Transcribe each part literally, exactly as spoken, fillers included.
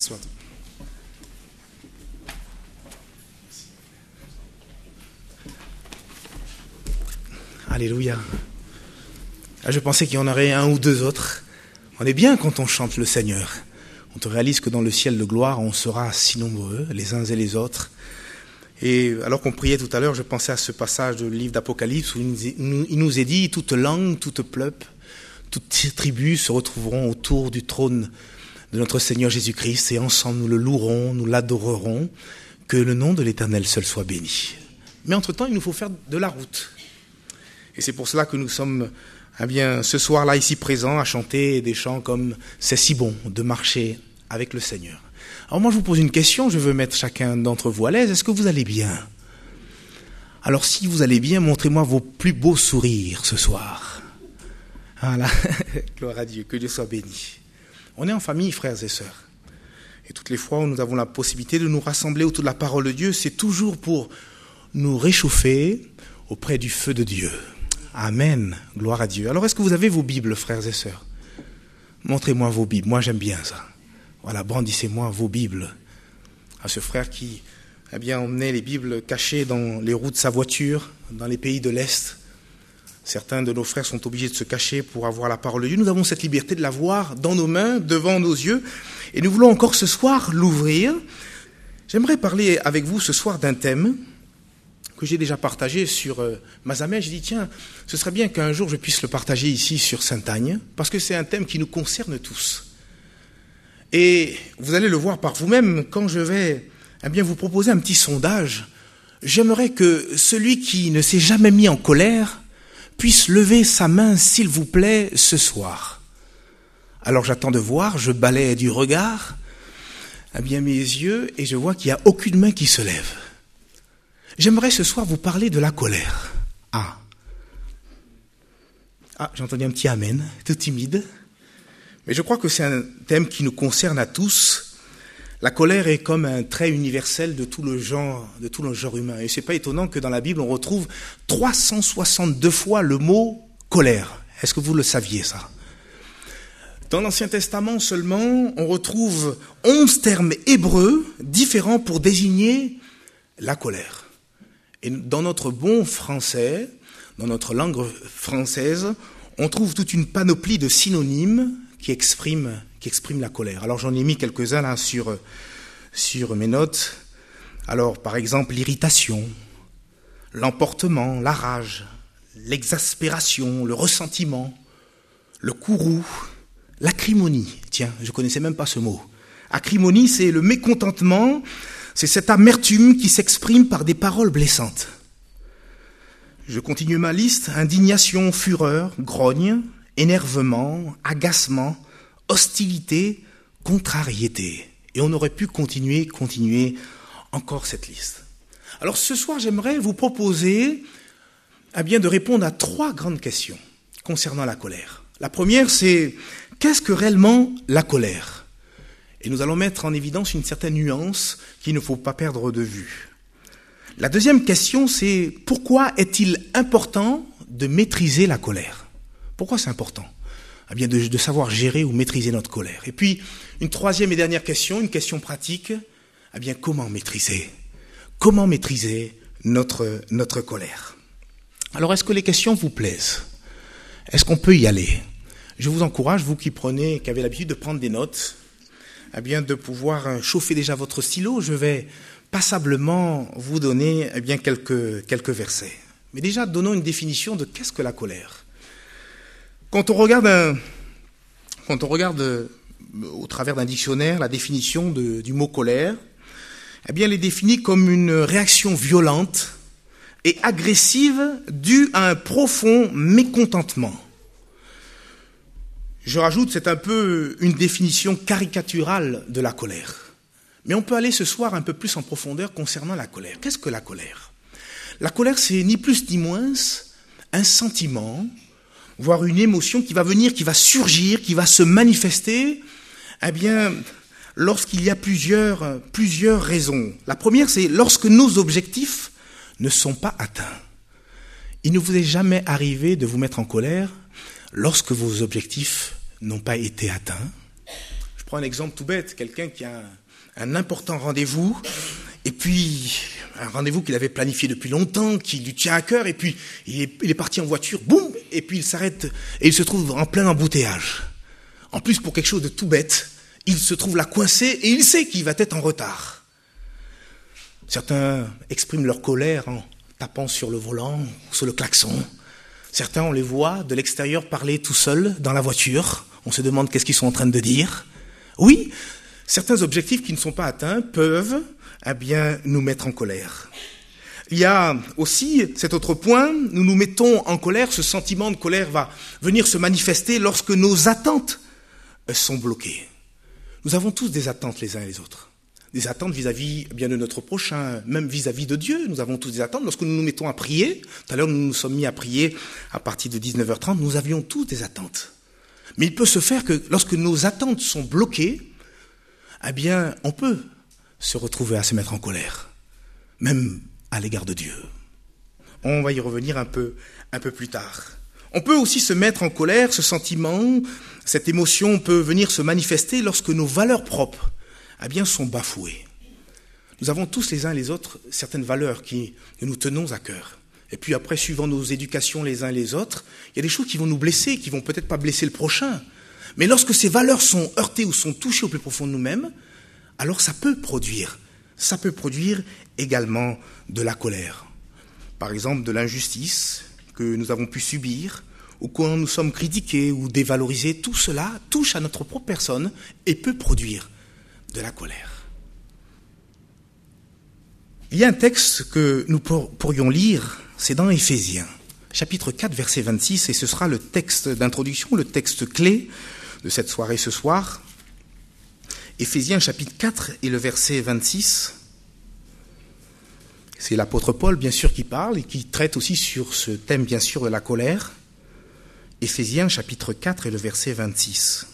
Soit. Alléluia. Je pensais qu'il y en aurait un ou deux autres. On est bien quand on chante le Seigneur. On te réalise que dans le ciel de gloire, on sera si nombreux, les uns et les autres. Et alors qu'on priait tout à l'heure, je pensais à ce passage du livre d'Apocalypse où il nous est dit « Toute langue, toute peuple, toute tribu se retrouveront autour du trône de notre Seigneur Jésus-Christ et ensemble nous le louerons, nous l'adorerons, que le nom de l'Éternel seul soit béni. » Mais entre-temps, il nous faut faire de la route. Et c'est pour cela que nous sommes eh bien, ce soir-là ici présents à chanter des chants comme « C'est si bon de marcher avec le Seigneur ». Alors moi je vous pose une question, je veux mettre chacun d'entre vous à l'aise. Est-ce que vous allez bien? Alors si vous allez bien, montrez-moi vos plus beaux sourires ce soir. Voilà, gloire à Dieu, que Dieu soit béni. On est en famille, frères et sœurs. Et toutes les fois où nous avons la possibilité de nous rassembler autour de la parole de Dieu, c'est toujours pour nous réchauffer auprès du feu de Dieu. Amen, gloire à Dieu. Alors est-ce que vous avez vos Bibles, frères et sœurs? Montrez-moi vos Bibles, moi j'aime bien ça. Voilà, brandissez-moi vos Bibles. À ce frère qui eh bien, emmenait les Bibles cachées dans les roues de sa voiture, dans les pays de l'Est. Certains de nos frères sont obligés de se cacher pour avoir la parole de Dieu. Nous avons cette liberté de la voir dans nos mains, devant nos yeux. Et nous voulons encore ce soir l'ouvrir. J'aimerais parler avec vous ce soir d'un thème que j'ai déjà partagé sur euh, Mazamet. J'ai dit, tiens, ce serait bien qu'un jour je puisse le partager ici sur Sainte-Agne, parce que c'est un thème qui nous concerne tous. Et vous allez le voir par vous-même, quand je vais eh bien, vous proposer un petit sondage, j'aimerais que celui qui ne s'est jamais mis en colère puisse lever sa main, s'il vous plaît, ce soir. Alors j'attends de voir, je balaie du regard eh bien, mes yeux et je vois qu'il n'y a aucune main qui se lève. J'aimerais ce soir vous parler de la colère. Ah, ah j'ai entendu un petit amen, tout timide. Mais je crois que c'est un thème qui nous concerne à tous. La colère est comme un trait universel de tout le genre, de tout le genre humain. Et c'est pas étonnant que dans la Bible, on retrouve trois cent soixante-deux fois le mot colère. Est-ce que vous le saviez, ça? Dans l'Ancien Testament seulement, on retrouve onze termes hébreux différents pour désigner la colère. Et dans notre bon français, dans notre langue française, on trouve toute une panoplie de synonymes qui exprime, qui exprime la colère. Alors j'en ai mis quelques-uns là sur, sur mes notes. Alors par exemple l'irritation, l'emportement, la rage, l'exaspération, le ressentiment, le courroux, l'acrimonie. Tiens, je connaissais même pas ce mot. Acrimonie, c'est le mécontentement, c'est cette amertume qui s'exprime par des paroles blessantes. Je continue ma liste. Indignation, fureur, grogne, énervement, agacement, hostilité, contrariété. Et on aurait pu continuer, continuer encore cette liste. Alors ce soir, j'aimerais vous proposer eh bien, de répondre à trois grandes questions concernant la colère. La première, c'est qu'est-ce que réellement la colère? Et nous allons mettre en évidence une certaine nuance qu'il ne faut pas perdre de vue. La deuxième question, c'est pourquoi est-il important de maîtriser la colère? Pourquoi c'est important? Eh bien, de, de savoir gérer ou maîtriser notre colère. Et puis, une troisième et dernière question, une question pratique. Eh bien, comment maîtriser? Comment maîtriser notre, notre colère? Alors, est-ce que les questions vous plaisent? Est-ce qu'on peut y aller? Je vous encourage, vous qui prenez, qui avez l'habitude de prendre des notes, eh bien, de pouvoir chauffer déjà votre stylo. Je vais passablement vous donner eh bien, quelques, quelques versets. Mais déjà, donnons une définition de qu'est-ce que la colère. Quand on regarde, un, quand on regarde euh, au travers d'un dictionnaire la définition de, du mot colère, eh bien, elle est définie comme une réaction violente et agressive due à un profond mécontentement. Je rajoute, c'est un peu une définition caricaturale de la colère. Mais on peut aller ce soir un peu plus en profondeur concernant la colère. Qu'est-ce que la colère? La colère, c'est ni plus ni moins un sentiment, voire une émotion qui va venir, qui va surgir, qui va se manifester, eh bien, lorsqu'il y a plusieurs, plusieurs raisons. La première, c'est lorsque nos objectifs ne sont pas atteints. Il ne vous est jamais arrivé de vous mettre en colère lorsque vos objectifs n'ont pas été atteints. Je prends un exemple tout bête, quelqu'un qui a un, un important rendez-vous, et puis un rendez-vous qu'il avait planifié depuis longtemps, qui lui tient à cœur, et puis il est, il est parti en voiture, boum, et puis il s'arrête, et il se trouve en plein embouteillage. En plus, pour quelque chose de tout bête, il se trouve là coincé, et il sait qu'il va être en retard. Certains expriment leur colère en tapant sur le volant, sur le klaxon. Certains, on les voit de l'extérieur parler tout seuls dans la voiture. On se demande qu'est-ce qu'ils sont en train de dire. Oui, certains objectifs qui ne sont pas atteints peuvent eh bien, nous mettre en colère. Il y a aussi cet autre point, nous nous mettons en colère, ce sentiment de colère va venir se manifester lorsque nos attentes sont bloquées. Nous avons tous des attentes les uns et les autres. Des attentes vis-à-vis bien de notre prochain, même vis-à-vis de Dieu. Nous avons tous des attentes. Lorsque nous nous mettons à prier, tout à l'heure nous nous sommes mis à prier à partir de dix-neuf heures trente, nous avions tous des attentes. Mais il peut se faire que lorsque nos attentes sont bloquées, eh bien, on peut se retrouver à se mettre en colère, même à l'égard de Dieu. On va y revenir un peu, un peu plus tard. On peut aussi se mettre en colère, ce sentiment, cette émotion peut venir se manifester lorsque nos valeurs propres eh bien, sont bafouées. Nous avons tous les uns et les autres certaines valeurs qui, que nous tenons à cœur. Et puis après, suivant nos éducations les uns et les autres, il y a des choses qui vont nous blesser, qui vont peut-être pas blesser le prochain. Mais lorsque ces valeurs sont heurtées ou sont touchées au plus profond de nous-mêmes, alors ça peut produire, ça peut produire également de la colère. Par exemple, de l'injustice que nous avons pu subir, ou quand nous sommes critiqués ou dévalorisés, tout cela touche à notre propre personne et peut produire de la colère. Il y a un texte que nous pourrions lire, c'est dans Éphésiens, chapitre quatre, verset vingt-six, et ce sera le texte d'introduction, le texte clé de cette soirée ce soir. Éphésiens, chapitre quatre, et le verset vingt-six. C'est l'apôtre Paul, bien sûr, qui parle et qui traite aussi sur ce thème, bien sûr, de la colère. Éphésiens, chapitre quatre, et le verset vingt-six.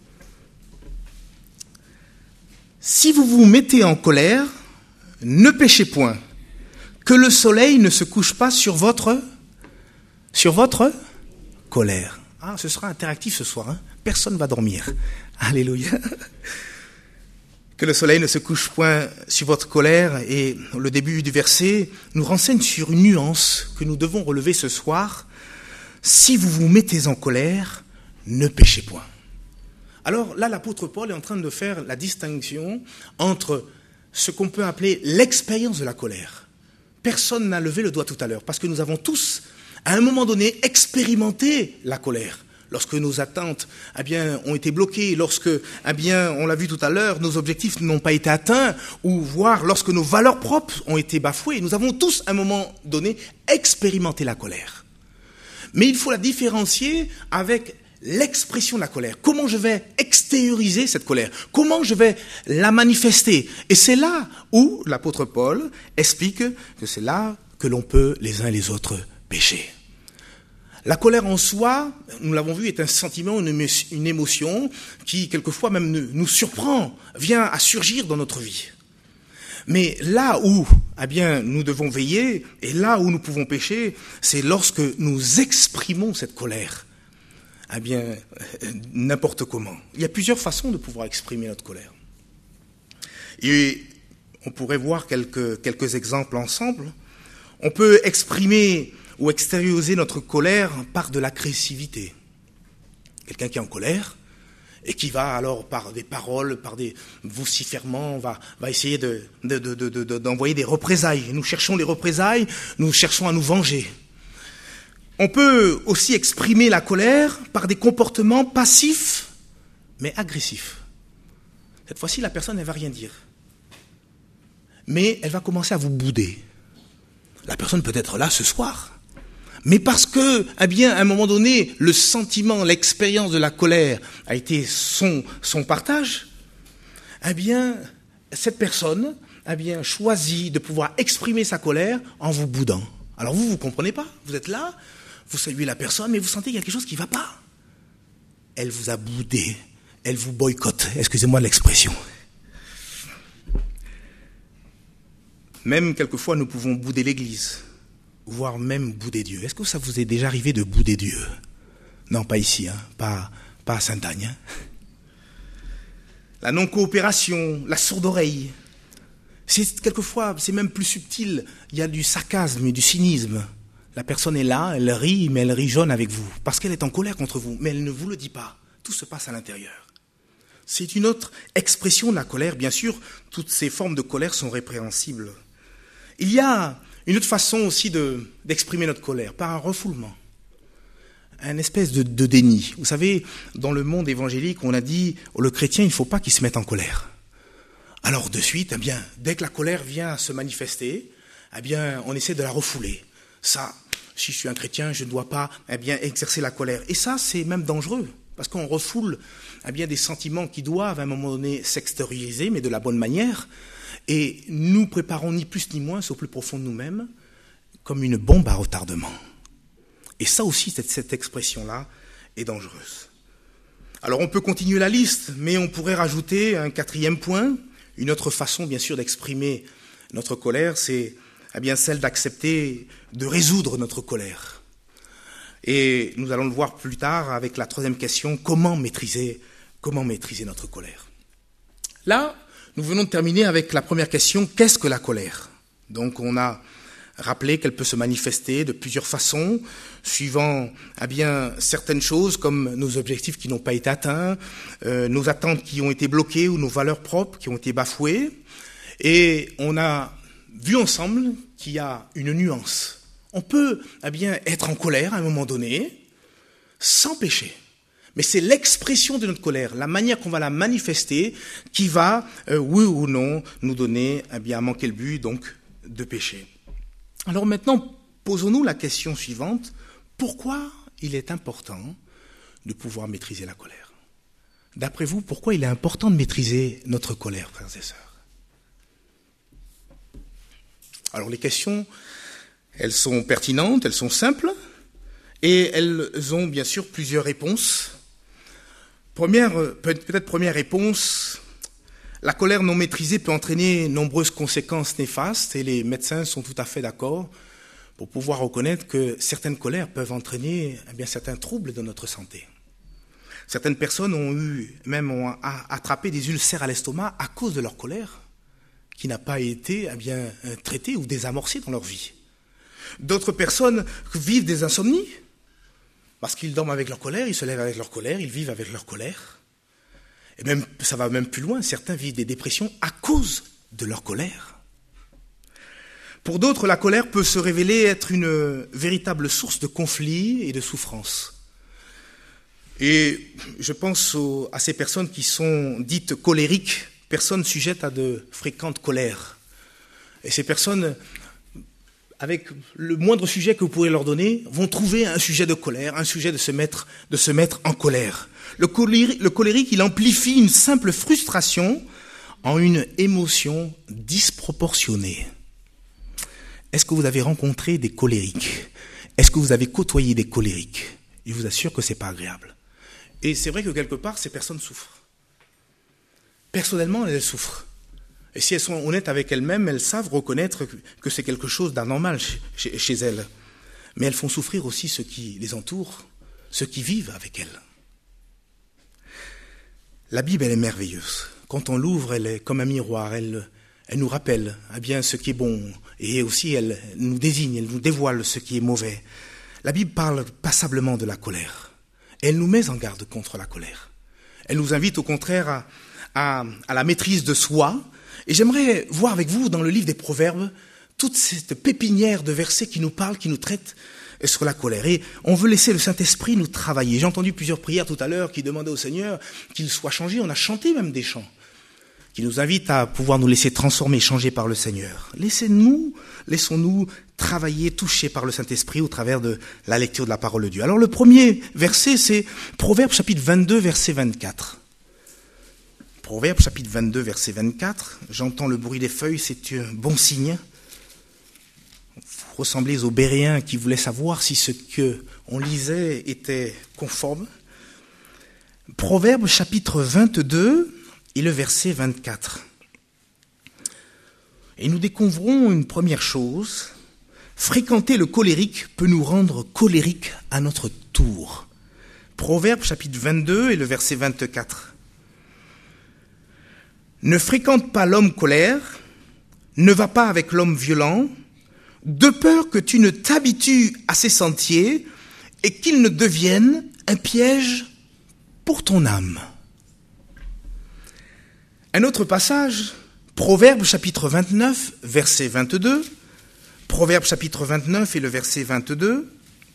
Si vous vous mettez en colère, ne péchez point, que le soleil ne se couche pas sur votre, sur votre colère. Ah, ce sera interactif ce soir, hein? Personne ne va dormir. Alléluia. Que le soleil ne se couche point sur votre colère, et le début du verset nous renseigne sur une nuance que nous devons relever ce soir. Si vous vous mettez en colère, ne péchez point. Alors là, l'apôtre Paul est en train de faire la distinction entre ce qu'on peut appeler l'expérience de la colère. Personne n'a levé le doigt tout à l'heure, parce que nous avons tous, à un moment donné, expérimenté la colère. Lorsque nos attentes eh bien, ont été bloquées, lorsque, eh bien, on l'a vu tout à l'heure, nos objectifs n'ont pas été atteints, ou voire lorsque nos valeurs propres ont été bafouées, nous avons tous, à un moment donné, expérimenté la colère. Mais il faut la différencier avec l'expression de la colère. Comment je vais extérioriser cette colère? Comment je vais la manifester? Et c'est là où l'apôtre Paul explique que c'est là que l'on peut les uns et les autres pécher. La colère en soi, nous l'avons vu, est un sentiment, une émotion qui, quelquefois, même nous surprend, vient à surgir dans notre vie. Mais là où eh bien, nous devons veiller, et là où nous pouvons pécher, c'est lorsque nous exprimons cette colère. Eh bien, n'importe comment. Il y a plusieurs façons de pouvoir exprimer notre colère. Et on pourrait voir quelques, quelques exemples ensemble. On peut exprimer ou extérioriser notre colère par de l'agressivité. Quelqu'un qui est en colère et qui va alors par des paroles, par des vocifèrements, va, va essayer de, de, de, de, de, d'envoyer des représailles. Nous cherchons les représailles, nous cherchons à nous venger. On peut aussi exprimer la colère par des comportements passifs, mais agressifs. Cette fois-ci, la personne, elle ne va rien dire. Mais elle va commencer à vous bouder. La personne peut être là ce soir. Mais parce que, eh bien, à un moment donné, le sentiment, l'expérience de la colère a été son, son partage, eh bien, cette personne, eh bien, choisit de pouvoir exprimer sa colère en vous boudant. Alors vous, vous ne comprenez pas. Vous êtes là, vous saluez la personne, mais vous sentez qu'il y a quelque chose qui ne va pas. Elle vous a boudé, elle vous boycotte, excusez-moi de l'expression. Même quelquefois, nous pouvons bouder l'Église, voire même bouder Dieu. Est-ce que ça vous est déjà arrivé de bouder Dieu? Non, pas ici, hein, pas, pas à Sainte-Agne. Hein. la non-coopération, la sourde oreille. C'est quelquefois, c'est même plus subtil, il y a du sarcasme et du cynisme. La personne est là, elle rit, mais elle rit jaune avec vous, parce qu'elle est en colère contre vous, mais elle ne vous le dit pas. Tout se passe à l'intérieur. C'est une autre expression de la colère, bien sûr, toutes ces formes de colère sont répréhensibles. Il y a une autre façon aussi de, d'exprimer notre colère, par un refoulement, un espèce de, de déni. Vous savez, dans le monde évangélique, on a dit, oh, le chrétien, il ne faut pas qu'il se mette en colère. Alors de suite, eh bien, dès que la colère vient se manifester, eh bien, on essaie de la refouler. Ça, si je suis un chrétien, je ne dois pas eh bien, exercer la colère. Et ça, c'est même dangereux, parce qu'on refoule eh bien, des sentiments qui doivent à un moment donné s'extérioriser, mais de la bonne manière. Et nous préparons ni plus ni moins, au plus profond de nous-mêmes, comme une bombe à retardement. Et ça aussi, cette, cette expression-là est dangereuse. Alors on peut continuer la liste, mais on pourrait rajouter un quatrième point. Une autre façon, bien sûr, d'exprimer notre colère, c'est eh bien, celle d'accepter de résoudre notre colère. Et nous allons le voir plus tard avec la troisième question, comment maîtriser, comment maîtriser notre colère. Là, nous venons de terminer avec la première question, qu'est-ce que la colère ? Donc on a rappelé qu'elle peut se manifester de plusieurs façons, suivant eh bien, certaines choses comme nos objectifs qui n'ont pas été atteints, euh, nos attentes qui ont été bloquées ou nos valeurs propres qui ont été bafouées. Et on a vu ensemble qu'il y a une nuance. On peut eh bien, être en colère à un moment donné, sans péché. Mais c'est l'expression de notre colère, la manière qu'on va la manifester, qui va, euh, oui ou non, nous donner eh bien, à manquer le but, donc de péché. Alors maintenant, posons-nous la question suivante. Pourquoi il est important de pouvoir maîtriser la colère ? D'après vous, pourquoi il est important de maîtriser notre colère, frères et sœurs ? Alors les questions, elles sont pertinentes, elles sont simples, et elles ont bien sûr plusieurs réponses. Première, peut-être première réponse, la colère non maîtrisée peut entraîner nombreuses conséquences néfastes et les médecins sont tout à fait d'accord pour pouvoir reconnaître que certaines colères peuvent entraîner eh bien, certains troubles de notre santé. Certaines personnes ont eu, même ont attrapé des ulcères à l'estomac à cause de leur colère qui n'a pas été eh bien, traitée ou désamorcée dans leur vie. D'autres personnes vivent des insomnies parce qu'ils dorment avec leur colère, ils se lèvent avec leur colère, ils vivent avec leur colère. Et même, ça va même plus loin, certains vivent des dépressions à cause de leur colère. Pour d'autres, la colère peut se révéler être une véritable source de conflits et de souffrance. Et je pense aux, à ces personnes qui sont dites colériques, personnes sujettes à de fréquentes colères. Et ces personnes, avec le moindre sujet que vous pourrez leur donner, vont trouver un sujet de colère, un sujet de se mettre, de se mettre en colère. Le colérique, le colérique, il amplifie une simple frustration en une émotion disproportionnée. Est-ce que vous avez rencontré des colériques ? Est-ce que vous avez côtoyé des colériques ? Je vous assure que ce n'est pas agréable. Et c'est vrai que quelque part, ces personnes souffrent. Personnellement, elles souffrent. Et si elles sont honnêtes avec elles-mêmes, elles savent reconnaître que c'est quelque chose d'anormal chez, chez elles. Mais elles font souffrir aussi ceux qui les entourent, ceux qui vivent avec elles. La Bible, elle est merveilleuse. Quand on l'ouvre, elle est comme un miroir. Elle, elle nous rappelle eh bien, ce qui est bon. Et aussi, elle nous désigne, elle nous dévoile ce qui est mauvais. La Bible parle passablement de la colère. Elle nous met en garde contre la colère. Elle nous invite au contraire à, à, à la maîtrise de soi. Et j'aimerais voir avec vous, dans le livre des Proverbes, toute cette pépinière de versets qui nous parlent, qui nous traitent sur la colère. Et on veut laisser le Saint-Esprit nous travailler. J'ai entendu plusieurs prières tout à l'heure qui demandaient au Seigneur qu'il soit changé. On a chanté même des chants qui nous invitent à pouvoir nous laisser transformer, changer par le Seigneur. Laissez-nous, laissons-nous travailler, toucher par le Saint-Esprit au travers de la lecture de la parole de Dieu. Alors le premier verset, c'est Proverbes chapitre vingt-deux, verset vingt-quatre. Proverbes chapitre vingt-deux, verset vingt-quatre. J'entends le bruit des feuilles, c'est un bon signe. Vous ressemblez aux Béréens qui voulaient savoir si ce qu'on lisait était conforme. Proverbes chapitre vingt-deux et le verset vingt-quatre. Et nous découvrons une première chose. Fréquenter le colérique peut nous rendre colériques à notre tour. Proverbes chapitre vingt-deux et le verset vingt-quatre. Ne fréquente pas l'homme colère, ne va pas avec l'homme violent, de peur que tu ne t'habitues à ses sentiers et qu'il ne devienne un piège pour ton âme. Un autre passage, Proverbes chapitre vingt-neuf, verset vingt-deux. Proverbes chapitre vingt-neuf et le verset vingt-deux.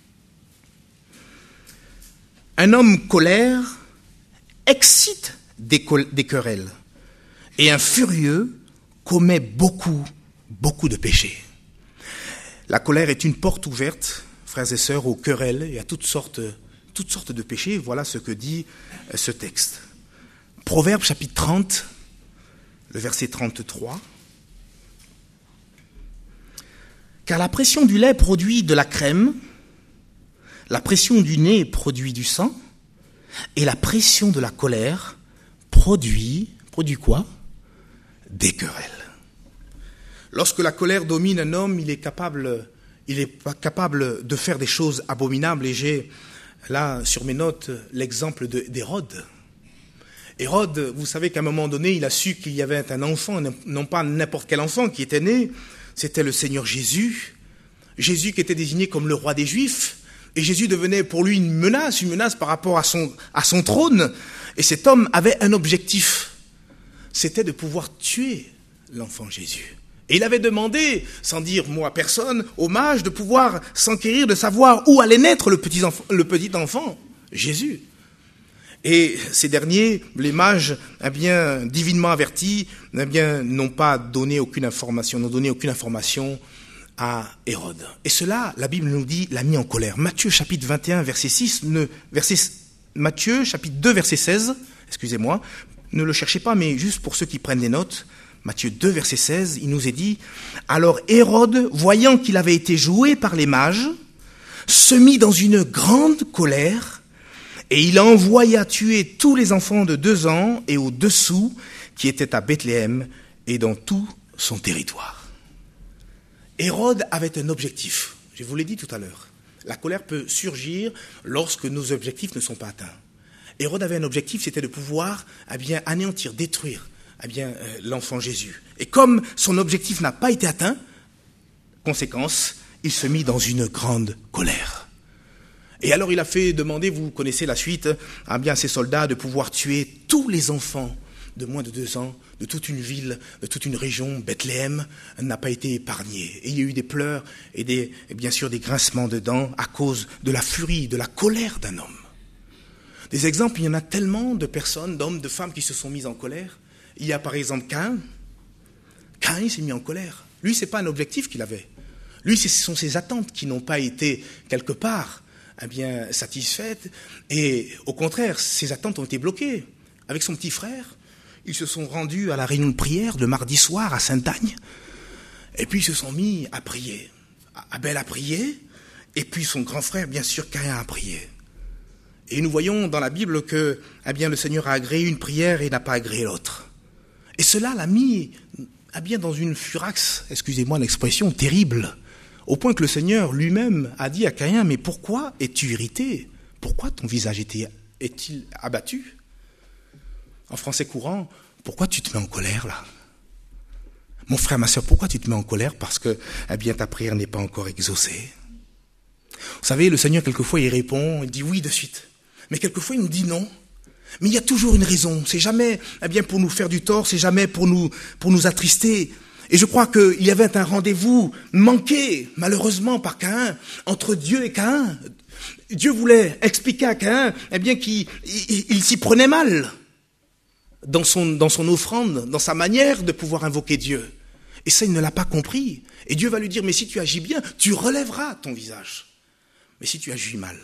Un homme colère excite des, col- des querelles et un furieux commet beaucoup, beaucoup de péchés. La colère est une porte ouverte, frères et sœurs, aux querelles et à toutes sortes, toutes sortes de péchés. Voilà ce que dit ce texte. Proverbes chapitre trente, le verset trente-trois. Car la pression du lait produit de la crème, la pression du nez produit du sang, et la pression de la colère produit, produit quoi? Des querelles. Lorsque la colère domine un homme, il est capable, il est pas capable de faire des choses abominables. Et j'ai là sur mes notes l'exemple de, d'Hérode. Hérode, vous savez qu'à un moment donné, il a su qu'il y avait un enfant, non pas n'importe quel enfant qui était né, c'était le Seigneur Jésus. Jésus qui était désigné comme le roi des Juifs. Et Jésus devenait pour lui une menace, une menace par rapport à son, à son trône. Et cet homme avait un objectif, c'était de pouvoir tuer l'enfant Jésus. Et il avait demandé, sans dire mot à personne, au mage de pouvoir s'enquérir, de savoir où allait naître le petit enfant, le petit enfant Jésus. Et ces derniers, les mages, eh bien, divinement avertis, eh bien, n'ont pas donné aucune information, n'ont donné aucune information à Hérode. Et cela, la Bible nous dit, l'a mis en colère. Matthieu chapitre vingt et un, verset six, ne, verset, Matthieu chapitre deux, verset seize, excusez-moi, ne le cherchez pas, mais juste pour ceux qui prennent des notes, Matthieu deux, verset seize, il nous est dit, « Alors Hérode, voyant qu'il avait été joué par les mages, se mit dans une grande colère, et il envoya tuer tous les enfants de deux ans et au-dessous qui étaient à Bethléem et dans tout son territoire. » Hérode avait un objectif, je vous l'ai dit tout à l'heure. La colère peut surgir lorsque nos objectifs ne sont pas atteints. Hérode avait un objectif, c'était de pouvoir eh bien, anéantir, détruire eh bien, euh, l'enfant Jésus. Et comme son objectif n'a pas été atteint, conséquence, il se mit dans une grande colère. Et alors il a fait demander, vous connaissez la suite, à bien ses soldats de pouvoir tuer tous les enfants de moins de deux ans, de toute une ville, de toute une région. Bethléem n'a pas été épargné. Et il y a eu des pleurs et, des, et bien sûr des grincements de dents à cause de la furie, de la colère d'un homme. Des exemples, il y en a tellement de personnes, d'hommes, de femmes qui se sont mis en colère. Il y a par exemple Caïn. Caïn s'est mis en colère. Lui, ce n'est pas un objectif qu'il avait. Lui, ce sont ses attentes qui n'ont pas été quelque part eh bien, satisfaites. Et au contraire, ses attentes ont été bloquées. Avec son petit frère, ils se sont rendus à la réunion de prière le mardi soir à Sainte-Agne. Et puis ils se sont mis à prier. Abel a prié, et puis son grand frère, bien sûr, Caïn a prié. Et nous voyons dans la Bible que eh bien, le Seigneur a agréé une prière et n'a pas agréé l'autre. Et cela l'a mis eh bien, dans une furax, excusez-moi l'expression, terrible, au point que le Seigneur lui-même a dit à Caïn, « Mais pourquoi es-tu irrité? Pourquoi ton visage est-il abattu ?» En français courant, pourquoi tu te mets en colère là? Mon frère, ma soeur, pourquoi tu te mets en colère? Parce que eh bien, ta prière n'est pas encore exaucée. Vous savez, le Seigneur, quelquefois, il répond, il dit oui de suite. Mais quelquefois, il nous dit non. Mais il y a toujours une raison. C'est jamais eh bien, pour nous faire du tort, c'est jamais pour nous, pour nous attrister. Et je crois qu'il y avait un rendez-vous manqué, malheureusement, par Caïn, entre Dieu et Caïn. Dieu voulait expliquer à Caïn eh bien, qu'il il, il s'y prenait mal dans son, dans son offrande, dans sa manière de pouvoir invoquer Dieu. Et ça, il ne l'a pas compris. Et Dieu va lui dire, mais si tu agis bien, tu relèveras ton visage. Mais si tu agis mal,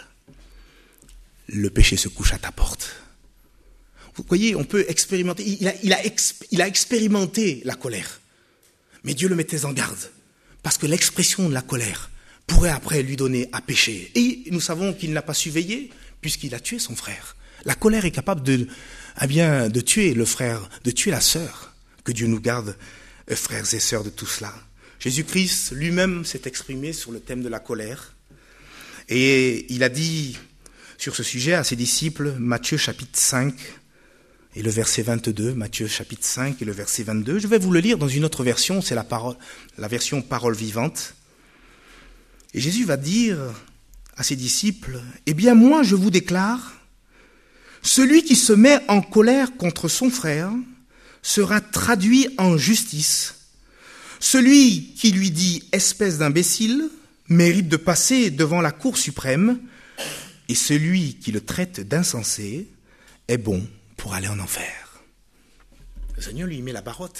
le péché se couche à ta porte. Vous voyez, on peut expérimenter, il a, il a, il a expérimenté la colère. Mais Dieu le mettait en garde. Parce que l'expression de la colère pourrait après lui donner à pécher. Et nous savons qu'il n'a pas su veiller, puisqu'il a tué son frère. La colère est capable de, eh bien, de tuer le frère, de tuer la sœur. Que Dieu nous garde, frères et sœurs, de tout cela. Jésus-Christ lui-même s'est exprimé sur le thème de la colère. Et il a dit sur ce sujet à ses disciples, Matthieu chapitre cinq et le verset vingt-deux, Matthieu chapitre cinq et le verset vingt-deux. Je vais vous le lire dans une autre version, c'est la, parole, la version parole vivante. Et Jésus va dire à ses disciples, « Eh bien moi je vous déclare, celui qui se met en colère contre son frère sera traduit en justice. Celui qui lui dit « espèce d'imbécile » mérite de passer devant la Cour suprême, et celui qui le traite d'insensé est bon pour aller en enfer. » Le Seigneur lui met la barotte.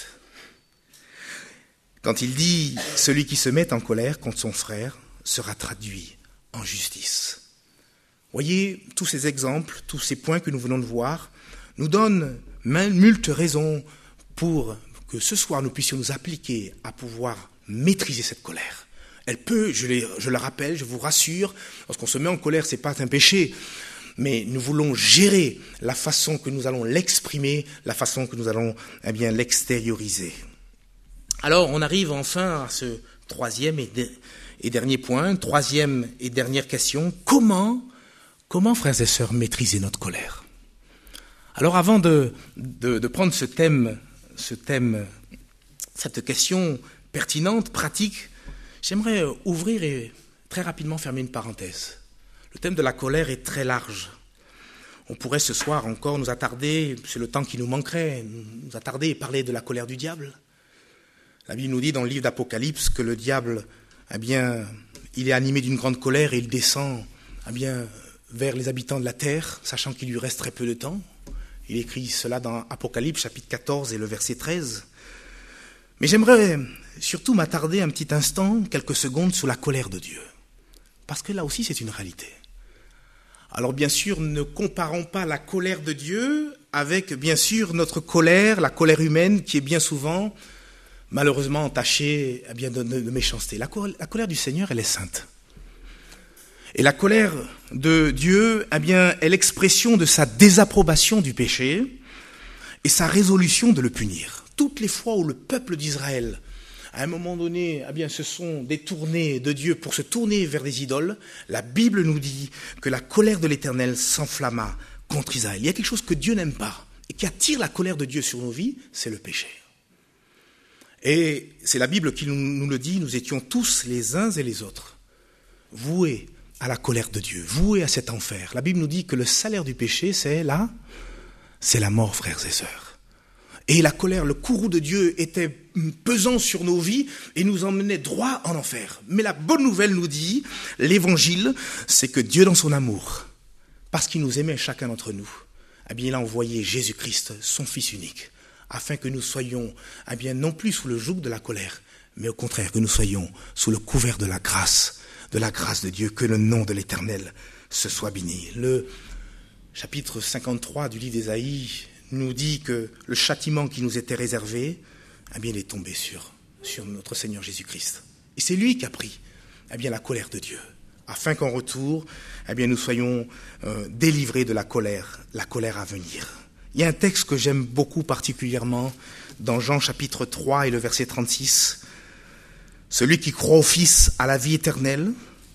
Quand il dit « celui qui se met en colère contre son frère sera traduit en justice ». Voyez, tous ces exemples, tous ces points que nous venons de voir, nous donnent moult raisons pour que ce soir nous puissions nous appliquer à pouvoir maîtriser cette colère. Elle peut, je, les, je le rappelle, je vous rassure, lorsqu'on se met en colère, ce n'est pas un péché, mais nous voulons gérer la façon que nous allons l'exprimer, la façon que nous allons eh bien, l'extérioriser. Alors, on arrive enfin à ce troisième et, de, et dernier point, troisième et dernière question. Comment, comment, frères et sœurs, maîtriser notre colère ? Alors, avant de, de, de prendre ce thème, ce thème, cette question pertinente, pratique, j'aimerais ouvrir et très rapidement fermer une parenthèse. Le thème de la colère est très large. On pourrait ce soir encore nous attarder, c'est le temps qui nous manquerait, nous attarder et parler de la colère du diable. La Bible nous dit dans le livre d'Apocalypse que le diable, eh bien, il est animé d'une grande colère et il descend, eh bien, vers les habitants de la terre, sachant qu'il lui reste très peu de temps. Il écrit cela dans Apocalypse chapitre quatorze et le verset treize. Mais j'aimerais surtout m'attarder un petit instant, quelques secondes, sur la colère de Dieu. Parce que là aussi, c'est une réalité. Alors bien sûr, ne comparons pas la colère de Dieu avec, bien sûr, notre colère, la colère humaine, qui est bien souvent, malheureusement, entachée eh bien, de, de, de méchanceté. La, co- la colère du Seigneur, elle est sainte. Et la colère de Dieu, eh bien, est l'expression de sa désapprobation du péché et sa résolution de le punir. Toutes les fois où le peuple d'Israël, à un moment donné, eh bien, se sont détournés de Dieu pour se tourner vers des idoles, la Bible nous dit que la colère de l'Éternel s'enflamma contre Israël. Il y a quelque chose que Dieu n'aime pas et qui attire la colère de Dieu sur nos vies, c'est le péché. Et c'est la Bible qui nous, nous le dit, nous étions tous les uns et les autres voués à la colère de Dieu, voués à cet enfer. La Bible nous dit que le salaire du péché, c'est là, c'est la mort, frères et sœurs. Et la colère, le courroux de Dieu était pesant sur nos vies et nous emmenait droit en enfer. Mais la bonne nouvelle nous dit, l'évangile, c'est que Dieu dans son amour, parce qu'il nous aimait chacun d'entre nous, eh bien il a envoyé Jésus-Christ, son Fils unique, afin que nous soyons, eh bien non plus sous le joug de la colère, mais au contraire que nous soyons sous le couvert de la grâce, de la grâce de Dieu, que le nom de l'Éternel se soit béni. Le chapitre cinquante-trois du livre d'Ésaïe nous dit que le châtiment qui nous était réservé, eh bien, il est tombé sur, sur notre Seigneur Jésus-Christ. Et c'est lui qui a pris, eh bien, la colère de Dieu, afin qu'en retour, eh bien, nous soyons euh, délivrés de la colère, la colère à venir. Il y a un texte que j'aime beaucoup particulièrement dans Jean chapitre trois et le verset trente-six. Celui qui croit au Fils a la vie éternelle.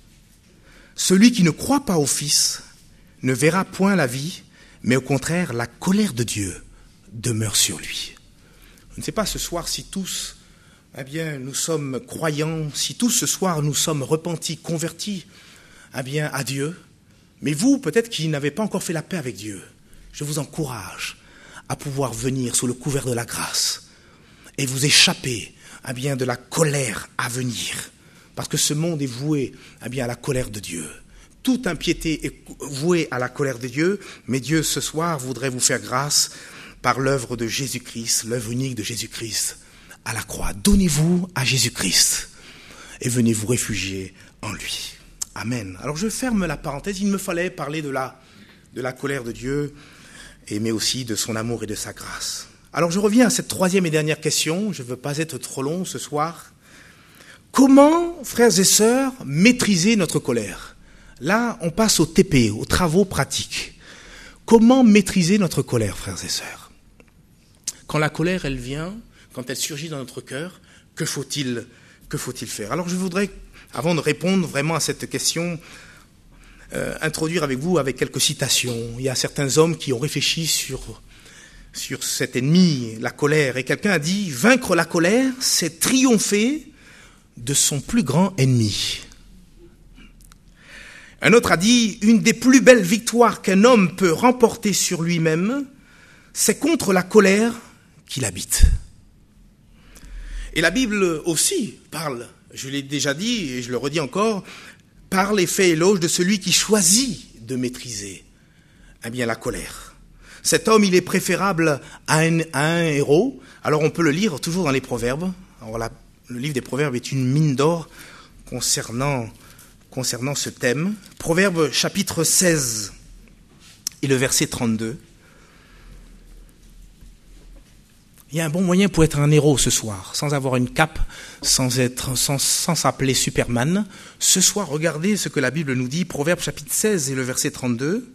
Celui qui ne croit pas au Fils ne verra point la vie, mais au contraire, la colère de Dieu demeure sur lui. Je ne sais pas ce soir si tous, eh bien, nous sommes croyants, si tous ce soir nous sommes repentis, convertis, eh bien, à Dieu. Mais vous, peut-être qui n'avez pas encore fait la paix avec Dieu, je vous encourage à pouvoir venir sous le couvert de la grâce et vous échapper, eh bien, de la colère à venir. Parce que ce monde est voué, eh bien, à la colère de Dieu. Toute impiété est vouée à la colère de Dieu, mais Dieu, ce soir, voudrait vous faire grâce par l'œuvre de Jésus-Christ, l'œuvre unique de Jésus-Christ à la croix. Donnez-vous à Jésus-Christ et venez vous réfugier en lui. Amen. Alors je ferme la parenthèse. Il me fallait parler de la, de la colère de Dieu, et, mais aussi de son amour et de sa grâce. Alors je reviens à cette troisième et dernière question. Je ne veux pas être trop long ce soir. Comment, frères et sœurs, maîtriser notre colère ? Là, on passe au T P, aux travaux pratiques. Comment maîtriser notre colère, frères et sœurs ? Quand la colère, elle vient, quand elle surgit dans notre cœur, que faut-il, que faut-il faire ? Alors je voudrais, avant de répondre vraiment à cette question, euh, introduire avec vous avec quelques citations. Il y a certains hommes qui ont réfléchi sur sur cet ennemi, la colère. Et quelqu'un a dit, vaincre la colère, c'est triompher de son plus grand ennemi. Un autre a dit, une des plus belles victoires qu'un homme peut remporter sur lui-même, c'est contre la colère qu'il habite. Et la Bible aussi parle, je l'ai déjà dit et je le redis encore, parle et fait éloge de celui qui choisit de maîtriser eh bien, la colère. Cet homme, il est préférable à un, à un héros. Alors on peut le lire toujours dans les Proverbes. Alors la, le livre des Proverbes est une mine d'or concernant, concernant ce thème. Proverbes chapitre seize et le verset trente-deux. Il y a un bon moyen pour être un héros ce soir, sans avoir une cape, sans être, sans, sans s'appeler Superman. Ce soir, regardez ce que la Bible nous dit, Proverbes chapitre seize et le verset trente-deux.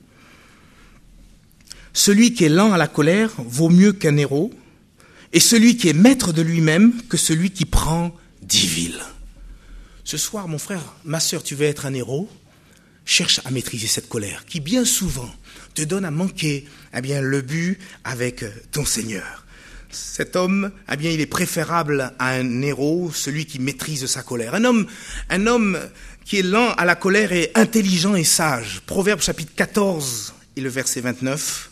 Celui qui est lent à la colère vaut mieux qu'un héros, et celui qui est maître de lui-même que celui qui prend dix villes. Ce soir, mon frère, ma sœur, tu veux être un héros, cherche à maîtriser cette colère, qui bien souvent te donne à manquer eh bien, le but avec ton Seigneur. Cet homme, eh bien, il est préférable à un héros, celui qui maîtrise sa colère. Un homme, un homme qui est lent à la colère est intelligent et sage. Proverbe chapitre quatorze et le verset vingt-neuf.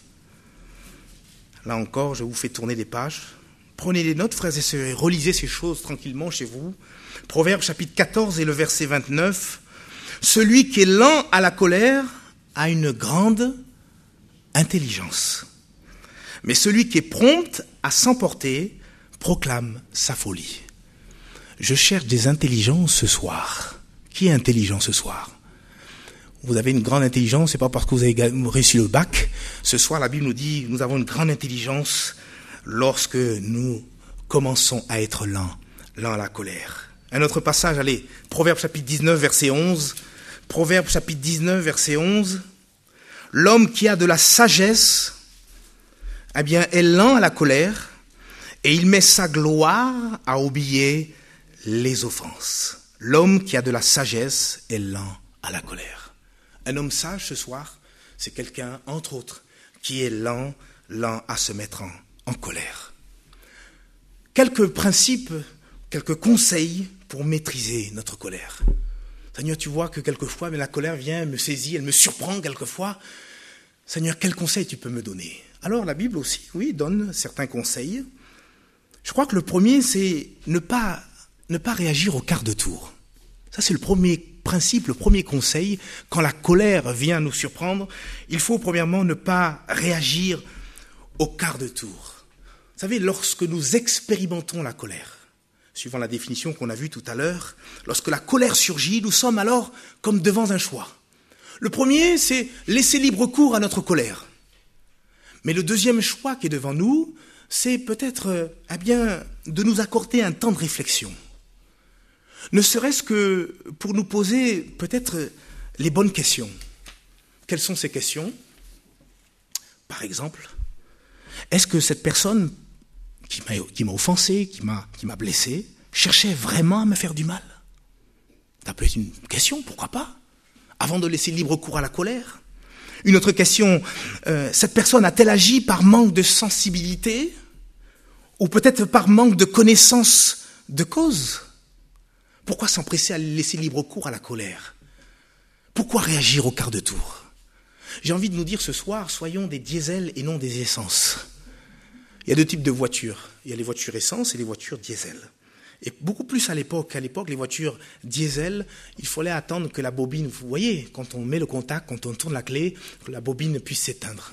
Là encore, je vous fais tourner des pages. Prenez des notes, frères et sœurs, et relisez ces choses tranquillement chez vous. Proverbe chapitre quatorze et le verset vingt-neuf. Celui qui est lent à la colère a une grande intelligence. Mais celui qui est prompt à s'emporter proclame sa folie. Je cherche des intelligents ce soir. Qui est intelligent ce soir? Vous avez une grande intelligence, c'est pas parce que vous avez réussi le bac. Ce soir, la Bible nous dit, nous avons une grande intelligence lorsque nous commençons à être lents, lents à la colère. Un autre passage, allez, Proverbe chapitre dix-neuf, verset onze. Proverbe chapitre dix-neuf, verset onze. L'homme qui a de la sagesse, eh bien, est lent à la colère, et il met sa gloire à oublier les offenses. L'homme qui a de la sagesse est lent à la colère. Un homme sage ce soir, c'est quelqu'un, entre autres, qui est lent, lent à se mettre en, en colère. Quelques principes, quelques conseils pour maîtriser notre colère. Seigneur, tu vois que quelquefois, mais la colère vient, me saisit, elle me surprend quelquefois. Seigneur, quels conseils tu peux me donner? Alors la Bible aussi, oui, donne certains conseils. Je crois que le premier, c'est ne pas, ne pas réagir au quart de tour. Ça, c'est le premier principe, le premier conseil. Quand la colère vient nous surprendre, il faut premièrement ne pas réagir au quart de tour. Vous savez, lorsque nous expérimentons la colère, suivant la définition qu'on a vue tout à l'heure, lorsque la colère surgit, nous sommes alors comme devant un choix. Le premier, c'est laisser libre cours à notre colère. Mais le deuxième choix qui est devant nous, c'est peut-être eh bien, de nous accorder un temps de réflexion. Ne serait-ce que pour nous poser peut-être les bonnes questions. Quelles sont ces questions? Par exemple, est-ce que cette personne qui m'a, qui m'a offensé, qui m'a, qui m'a blessé, cherchait vraiment à me faire du mal? Ça peut être une question, pourquoi pas? Avant de laisser libre cours à la colère. Une autre question, euh, cette personne a-t-elle agi par manque de sensibilité ou peut-être par manque de connaissance de cause? Pourquoi s'empresser à laisser libre cours à la colère? Pourquoi réagir au quart de tour? J'ai envie de nous dire ce soir, soyons des diesels et non des essences. Il y a deux types de voitures. Il y a les voitures essence et les voitures diesel. Et beaucoup plus à l'époque. À l'époque, les voitures diesel, il fallait attendre que la bobine, vous voyez, quand on met le contact, quand on tourne la clé, que la bobine puisse s'éteindre.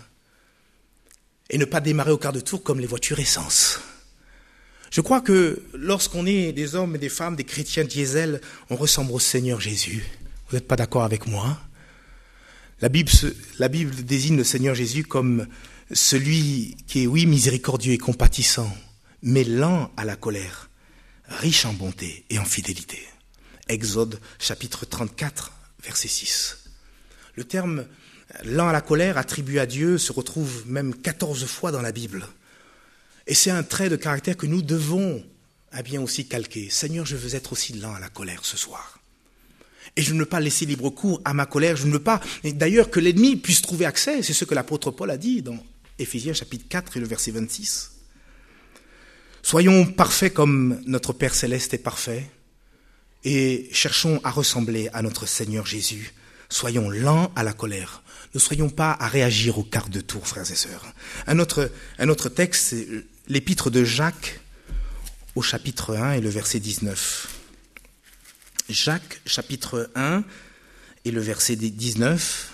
Et ne pas démarrer au quart de tour comme les voitures essence. Je crois que lorsqu'on est des hommes et des femmes, des chrétiens diesel, on ressemble au Seigneur Jésus. Vous n'êtes pas d'accord avec moi? La Bible, la Bible désigne le Seigneur Jésus comme celui qui est, oui, miséricordieux et compatissant, mais lent à la colère, riche en bonté et en fidélité. Exode chapitre trente-quatre, verset six. Le terme lent à la colère attribué à Dieu se retrouve même quatorze fois dans la Bible. Et c'est un trait de caractère que nous devons eh bien aussi calquer. Seigneur, je veux être aussi lent à la colère ce soir. Et je ne veux pas laisser libre cours à ma colère. Je ne veux pas, et d'ailleurs, que l'ennemi puisse trouver accès. C'est ce que l'apôtre Paul a dit dans Éphésiens chapitre quatre et le verset vingt-six. Soyons parfaits comme notre Père céleste est parfait et cherchons à ressembler à notre Seigneur Jésus. Soyons lents à la colère. Ne soyons pas à réagir au quart de tour, frères et sœurs. Un autre, un autre texte, c'est l'épître de Jacques au chapitre un et le verset dix-neuf. Jacques, chapitre un et le verset dix-neuf.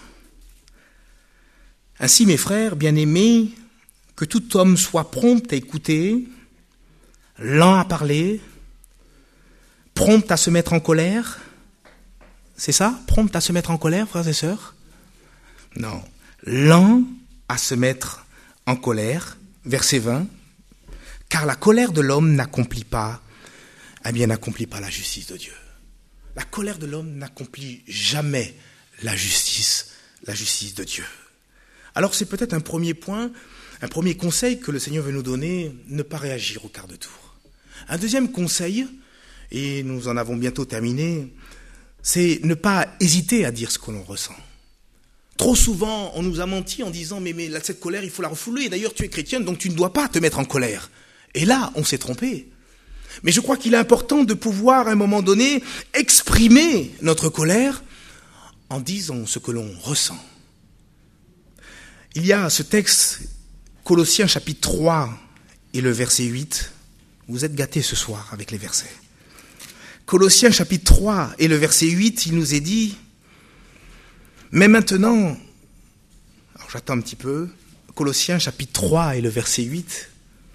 Ainsi, mes frères bien-aimés, que tout homme soit prompt à écouter, lent à parler, prompt à se mettre en colère. C'est ça, prompt à se mettre en colère, frères et sœurs? Non, lent à se mettre en colère, verset vingt, car la colère de l'homme n'accomplit pas, eh bien, n'accomplit pas la justice de Dieu. La colère de l'homme n'accomplit jamais la justice, la justice de Dieu. Alors c'est peut-être un premier point, un premier conseil que le Seigneur veut nous donner, ne pas réagir au quart de tour. Un deuxième conseil, et nous en avons bientôt terminé, c'est ne pas hésiter à dire ce que l'on ressent. Trop souvent, on nous a menti en disant « mais, mais cette colère, il faut la refouler, et d'ailleurs tu es chrétienne, donc tu ne dois pas te mettre en colère ». Et là, on s'est trompé. Mais je crois qu'il est important de pouvoir, à un moment donné, exprimer notre colère en disant ce que l'on ressent. Il y a ce texte, Colossiens chapitre trois et le verset huit. Vous êtes gâtés ce soir avec les versets. Colossiens chapitre trois et le verset huit, il nous est dit, mais maintenant, alors j'attends un petit peu, Colossiens chapitre trois et le verset huit,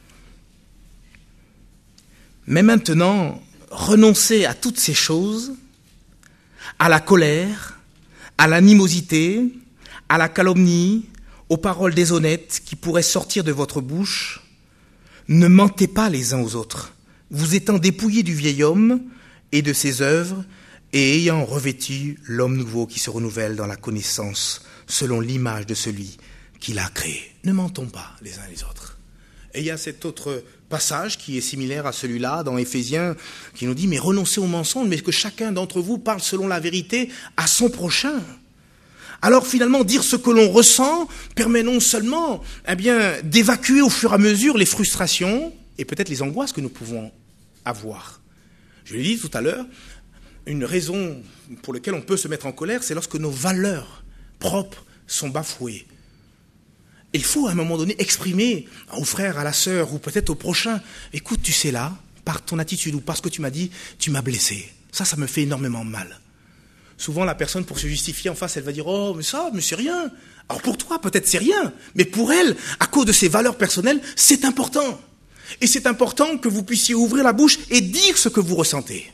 mais maintenant, renoncez à toutes ces choses, à la colère, à l'animosité, à la calomnie, aux paroles déshonnêtes qui pourraient sortir de votre bouche. Ne mentez pas les uns aux autres, vous étant dépouillés du vieil homme et de ses œuvres, et ayant revêtu l'homme nouveau qui se renouvelle dans la connaissance selon l'image de celui qui l'a créé. Ne mentons pas les uns les autres. Et il y a cet autre passage qui est similaire à celui-là dans Éphésiens qui nous dit « Mais renoncez au mensonge, mais que chacun d'entre vous parle selon la vérité à son prochain. » Alors finalement, dire ce que l'on ressent permet non seulement eh bien, d'évacuer au fur et à mesure les frustrations et peut-être les angoisses que nous pouvons avoir. Je l'ai dit tout à l'heure, une raison pour laquelle on peut se mettre en colère, c'est lorsque nos valeurs propres sont bafouées. Il faut à un moment donné exprimer au frère, à la sœur ou peut-être au prochain, écoute, tu sais là, par ton attitude ou par ce que tu m'as dit, tu m'as blessé. Ça, ça me fait énormément mal. Souvent, la personne, pour se justifier en face, elle va dire « Oh, mais ça, mais c'est rien. » Alors pour toi, peut-être c'est rien, mais pour elle, à cause de ses valeurs personnelles, c'est important. Et c'est important que vous puissiez ouvrir la bouche et dire ce que vous ressentez.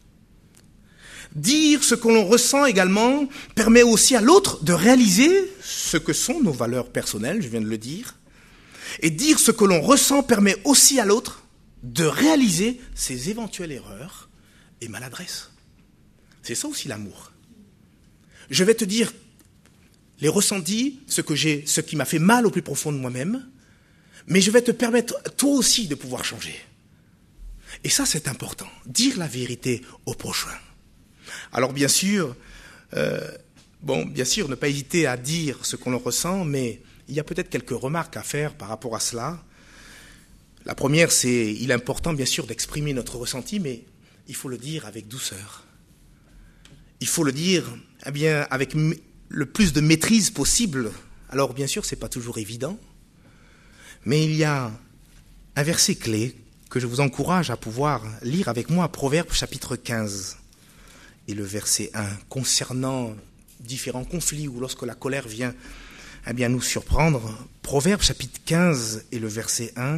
Dire ce que l'on ressent également permet aussi à l'autre de réaliser ce que sont nos valeurs personnelles, je viens de le dire. Et dire ce que l'on ressent permet aussi à l'autre de réaliser ses éventuelles erreurs et maladresses. C'est ça aussi l'amour. Je vais te dire les ressentis, ce que j'ai, ce qui m'a fait mal au plus profond de moi-même, mais je vais te permettre toi aussi de pouvoir changer. Et ça, c'est important. Dire la vérité au prochain. Alors bien sûr, euh, bon, bien sûr, ne pas hésiter à dire ce qu'on ressent, mais il y a peut-être quelques remarques à faire par rapport à cela. La première, c'est, il est important bien sûr d'exprimer notre ressenti, mais il faut le dire avec douceur. Il faut le dire, eh bien, avec le plus de maîtrise possible. Alors bien sûr, c'est pas toujours évident, mais il y a un verset clé que je vous encourage à pouvoir lire avec moi, Proverbes chapitre quinze. Et le verset un, concernant différents conflits ou lorsque la colère vient eh bien, nous surprendre. Proverbes chapitre quinze et le verset un.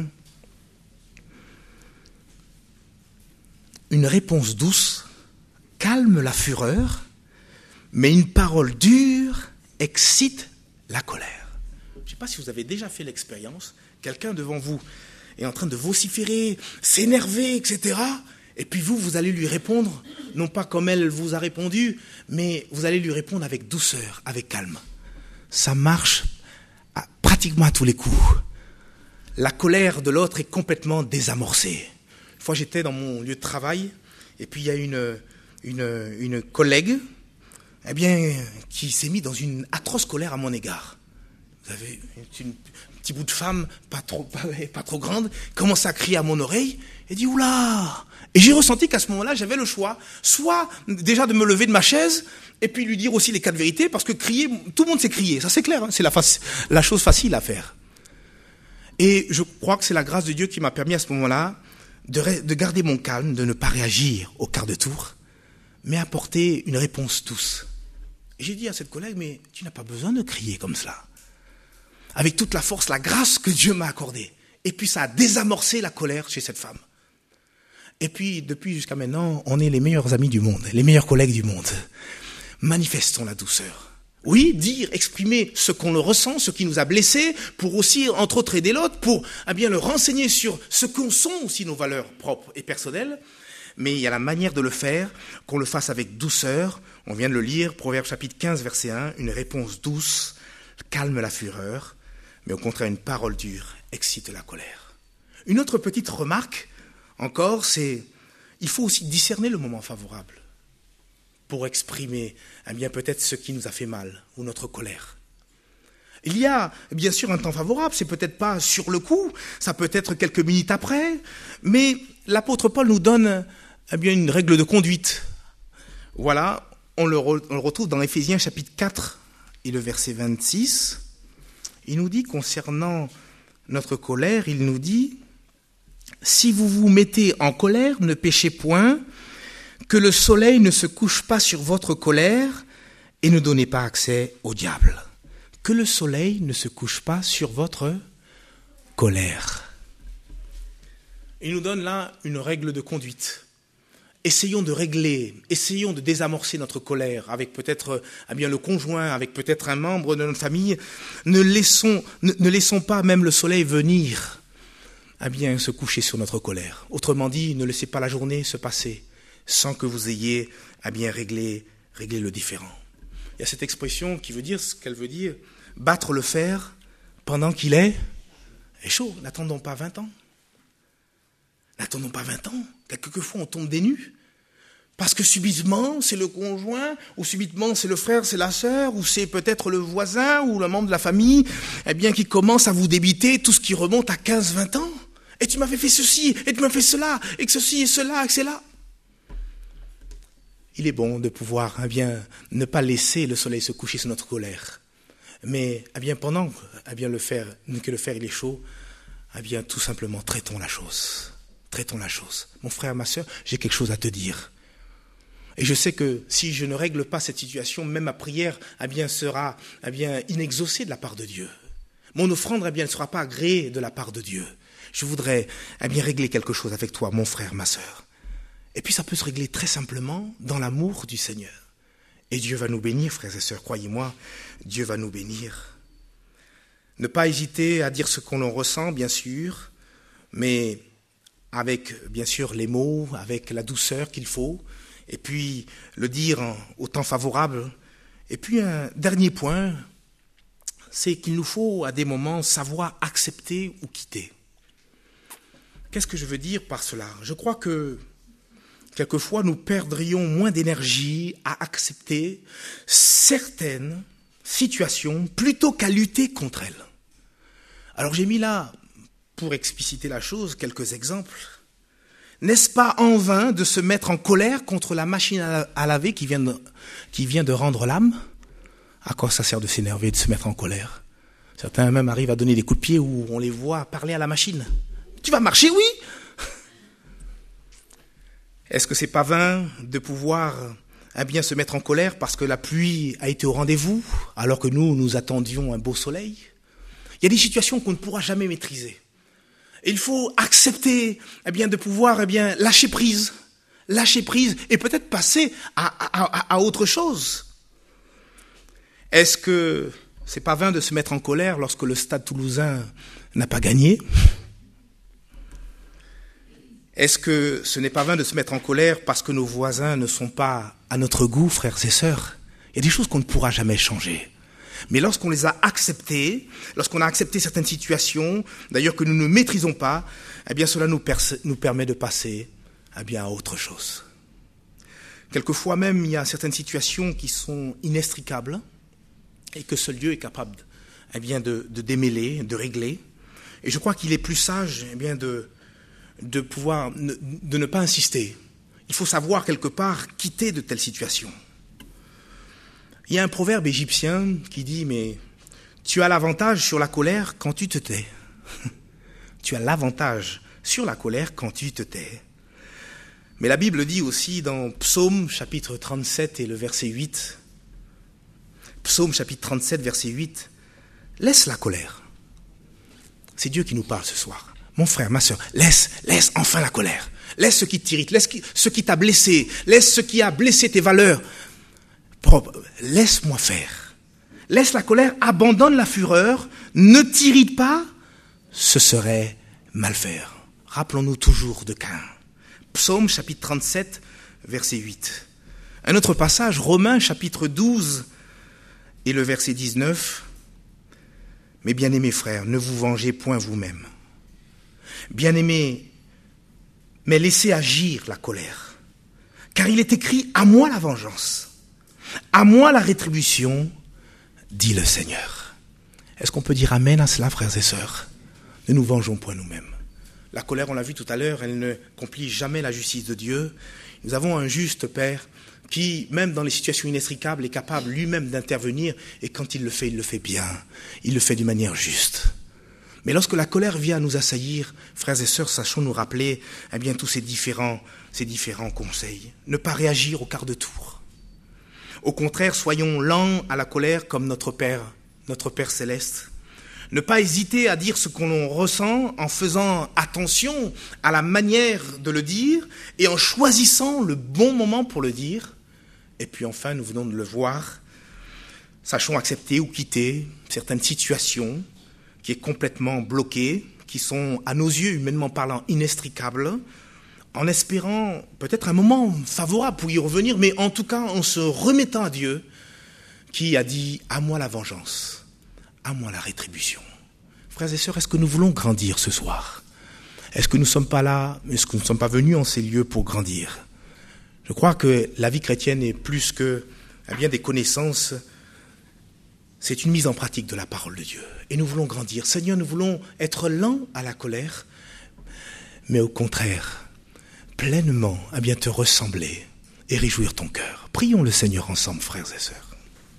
Une réponse douce calme la fureur, mais une parole dure excite la colère. Je ne sais pas si vous avez déjà fait l'expérience, quelqu'un devant vous est en train de vociférer, s'énerver, et cetera. Et puis vous, vous allez lui répondre, non pas comme elle vous a répondu, mais vous allez lui répondre avec douceur, avec calme. Ça marche à, pratiquement à tous les coups. La colère de l'autre est complètement désamorcée. Une fois, j'étais dans mon lieu de travail, et puis il y a une, une, une collègue eh bien, qui s'est mise dans une atroce colère à mon égard. Vous avez une, une petit bout de femme, pas trop, pas, pas trop grande, commence à crier à mon oreille, et dit, oula! Et j'ai ressenti qu'à ce moment-là, j'avais le choix, soit déjà de me lever de ma chaise, et puis lui dire aussi les quatre vérités, parce que crier, tout le monde sait crier, ça c'est clair, hein, c'est la, faci- la chose facile à faire. Et je crois que c'est la grâce de Dieu qui m'a permis à ce moment-là de, re- de garder mon calme, de ne pas réagir au quart de tour, mais apporter une réponse douce. Et j'ai dit à cette collègue, mais tu n'as pas besoin de crier comme cela. Avec toute la force, la grâce que Dieu m'a accordée. Et puis ça a désamorcé la colère chez cette femme. Et puis, depuis jusqu'à maintenant, on est les meilleurs amis du monde, les meilleurs collègues du monde. Manifestons la douceur. Oui, dire, exprimer ce qu'on le ressent, ce qui nous a blessés, pour aussi, entre autres, aider l'autre, pour eh bien, le renseigner sur ce qu'on sont aussi nos valeurs propres et personnelles. Mais il y a la manière de le faire, qu'on le fasse avec douceur. On vient de le lire, Proverbe chapitre quinze, verset un, une réponse douce calme la fureur, mais au contraire, une parole dure excite la colère. Une autre petite remarque, encore, c'est il faut aussi discerner le moment favorable pour exprimer eh bien, peut-être ce qui nous a fait mal ou notre colère. Il y a bien sûr un temps favorable, c'est peut-être pas sur le coup, ça peut être quelques minutes après, mais l'apôtre Paul nous donne eh bien, une règle de conduite. Voilà, on le, re, on le retrouve dans Éphésiens chapitre quatre et le verset vingt-six. Il nous dit concernant notre colère, il nous dit « Si vous vous mettez en colère, ne péchez point, que le soleil ne se couche pas sur votre colère et ne donnez pas accès au diable. » Que le soleil ne se couche pas sur votre colère. Il nous donne là une règle de conduite. Essayons de régler, essayons de désamorcer notre colère avec peut-être eh bien, le conjoint, avec peut-être un membre de notre famille. Ne laissons, ne, ne laissons pas même le soleil venir eh bien, se coucher sur notre colère. Autrement dit, ne laissez pas la journée se passer sans que vous ayez eh bien, réglé, réglé le différend. Il y a cette expression qui veut dire ce qu'elle veut dire, battre le fer pendant qu'il est, est chaud. N'attendons pas vingt ans. N'attendons pas vingt ans. Quelquefois, on tombe des nues. Parce que subitement, c'est le conjoint, ou subitement, c'est le frère, c'est la sœur, ou c'est peut-être le voisin, ou le membre de la famille, eh bien, qui commence à vous débiter tout ce qui remonte à quinze vingt ans. Et tu m'avais fait ceci, et tu m'as fait cela, et que ceci, et cela, et que c'est là. Il est bon de pouvoir, eh bien, ne pas laisser le soleil se coucher sur notre colère. Mais, eh bien, pendant eh bien, le fer, que le fer il est chaud, eh bien, tout simplement, traitons la chose. Traitons la chose. Mon frère, ma sœur, j'ai quelque chose à te dire. Et je sais que si je ne règle pas cette situation, même ma prière eh bien, sera eh bien, inexaucée de la part de Dieu. Mon offrande eh bien, ne sera pas agréée de la part de Dieu. Je voudrais eh bien, régler quelque chose avec toi, mon frère, ma sœur. Et puis ça peut se régler très simplement dans l'amour du Seigneur. Et Dieu va nous bénir, frères et sœurs, croyez-moi, Dieu va nous bénir. Ne pas hésiter à dire ce qu'on en ressent, bien sûr, mais avec, bien sûr, les mots, avec la douceur qu'il faut, et puis le dire au temps favorable. Et puis un dernier point, c'est qu'il nous faut à des moments savoir accepter ou quitter. Qu'est-ce que je veux dire par cela ? Je crois que quelquefois nous perdrions moins d'énergie à accepter certaines situations plutôt qu'à lutter contre elles. Alors j'ai mis là, pour expliciter la chose, quelques exemples. N'est-ce pas en vain de se mettre en colère contre la machine à laver qui vient de, qui vient de rendre l'âme ? À quoi ça sert de s'énerver, de se mettre en colère ? Certains même arrivent à donner des coups de pied où on les voit parler à la machine. Tu vas marcher, oui ? Est-ce que c'est pas vain de pouvoir eh bien, se mettre en colère parce que la pluie a été au rendez-vous alors que nous, nous attendions un beau soleil ? Il y a des situations qu'on ne pourra jamais maîtriser. Et il faut accepter eh bien, de pouvoir eh bien, lâcher prise, lâcher prise et peut-être passer à, à, à autre chose. Est-ce que c'est pas vain de se mettre en colère lorsque le Stade Toulousain n'a pas gagné ? Est-ce que ce n'est pas vain de se mettre en colère parce que nos voisins ne sont pas à notre goût, frères et sœurs ? Il y a des choses qu'on ne pourra jamais changer. Mais lorsqu'on les a acceptées, lorsqu'on a accepté certaines situations, d'ailleurs que nous ne maîtrisons pas, eh bien cela nous, perce, nous permet de passer eh bien, à autre chose. Quelquefois même, il y a certaines situations qui sont inextricables et que seul Dieu est capable eh bien, de, de démêler, de régler. Et je crois qu'il est plus sage, eh bien, de, de pouvoir, de ne pas insister. Il faut savoir quelque part quitter de telles situations. Il y a un proverbe égyptien qui dit, mais tu as l'avantage sur la colère quand tu te tais. Tu as l'avantage sur la colère quand tu te tais. Mais la Bible dit aussi dans Psaume chapitre trente-sept et le verset huit, Psaume chapitre trente-sept verset huit, laisse la colère. C'est Dieu qui nous parle ce soir. Mon frère, ma sœur, laisse, laisse enfin la colère. Laisse ce qui t'irrite, laisse ce qui t'a blessé, laisse ce qui a blessé tes valeurs. Laisse-moi faire. Laisse la colère, abandonne la fureur, ne t'irrite pas, ce serait mal faire. Rappelons-nous toujours de Caïn. Psaume chapitre trente-sept, verset huit. Un autre passage, Romains chapitre douze et le verset dix-neuf. Mes bien-aimés frères, ne vous vengez point vous-même. Bien-aimés, mais laissez agir la colère. Car il est écrit, à moi la vengeance. À moi la rétribution, dit le Seigneur. Est-ce qu'on peut dire amen à cela, frères et sœurs? Ne nous vengeons point nous-mêmes. La colère, on l'a vu tout à l'heure, elle ne accomplit jamais la justice de Dieu. Nous avons un juste Père qui, même dans les situations inextricables, est capable lui-même d'intervenir. Et quand il le fait, il le fait bien. Il le fait d'une manière juste. Mais lorsque la colère vient nous assaillir, frères et sœurs, sachons nous rappeler eh bien, tous ces différents, ces différents conseils. Ne pas réagir au quart de tour. Au contraire, soyons lents à la colère comme notre Père, notre Père céleste. Ne pas hésiter à dire ce qu'on ressent en faisant attention à la manière de le dire et en choisissant le bon moment pour le dire. Et puis enfin, nous venons de le voir, sachons accepter ou quitter certaines situations qui est complètement bloquées, qui sont à nos yeux, humainement parlant, inextricables, en espérant peut-être un moment favorable pour y revenir, mais en tout cas en se remettant à Dieu, qui a dit « à moi la vengeance, à moi la rétribution ». Frères et sœurs, est-ce que nous voulons grandir ce soir? Est-ce que nous ne sommes pas là, est-ce que nous ne sommes pas venus en ces lieux pour grandir? Je crois que la vie chrétienne est plus que eh bien, des connaissances, c'est une mise en pratique de la parole de Dieu. Et nous voulons grandir. Seigneur, nous voulons être lents à la colère, mais au contraire, pleinement à bien te ressembler et réjouir ton cœur. Prions le Seigneur ensemble, frères et sœurs.